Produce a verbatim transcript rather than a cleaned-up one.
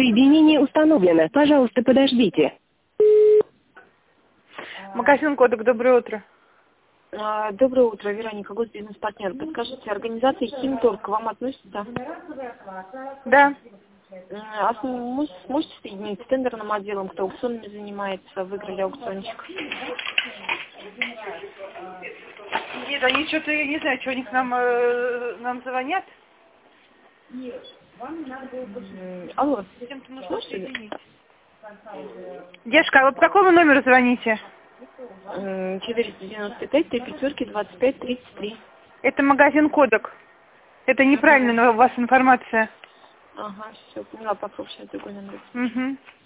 Соединение установлено. Пожалуйста, подождите. Магазин «Кодек», доброе утро. А, Доброе утро, Вероника, госбизнес-партнер. Подскажите, организация «Химторг» к вам относится? Да. А см- сможете соединить с тендерным отделом, кто аукционами занимается, выиграли аукциончик? Нет, они что-то, я не знаю, что они к нам, э, нам звонят. М, Алло, С кем-то нужно слушайте? соединить. Девушка, а вы по какому номеру звоните? М, четыреста девяносто пять, три пятерки, двадцать пять, тридцать три. Это магазин «Кодек». Это неправильная у вас информация. Ага, все, поняла, попробую сейчас другой номер. Угу.